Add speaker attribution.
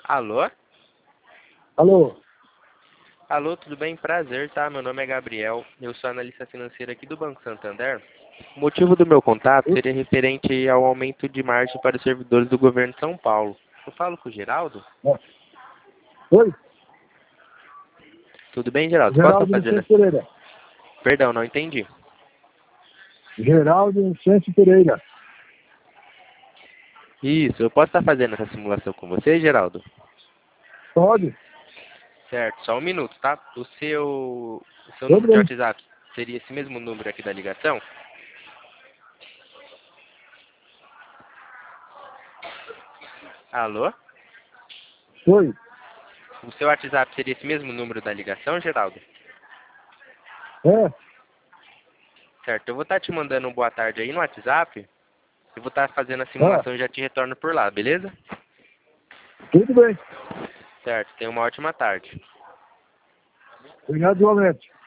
Speaker 1: Alô?
Speaker 2: Alô?
Speaker 1: Alô, tudo bem? Prazer, tá? Meu nome é Gabriel, eu sou analista financeiro aqui do Banco Santander. O motivo do meu contato seria referente ao aumento de margem para os servidores do governo de São Paulo. Eu falo com o Geraldo?
Speaker 2: Oi?
Speaker 1: Tudo bem, Geraldo? Posso estar
Speaker 2: Geraldo
Speaker 1: fazendo...
Speaker 2: Vicente Pereira.
Speaker 1: Perdão, não entendi.
Speaker 2: Geraldo Vicente Pereira.
Speaker 1: Isso, eu posso estar fazendo essa simulação com você, Geraldo?
Speaker 2: Pode?
Speaker 1: Certo, só um minuto, tá? O seu
Speaker 2: Tudo
Speaker 1: número de
Speaker 2: bem.
Speaker 1: WhatsApp seria esse mesmo número aqui da ligação? Alô?
Speaker 2: Oi?
Speaker 1: O seu WhatsApp seria esse mesmo número da ligação, Geraldo?
Speaker 2: É?
Speaker 1: Certo, eu vou estar te mandando um boa tarde aí no WhatsApp. Eu vou estar fazendo a
Speaker 2: Ah,
Speaker 1: simulação e já te retorno por lá, beleza?
Speaker 2: tudo bem.
Speaker 1: Certo, tenha uma ótima tarde.
Speaker 2: Obrigado igualmente.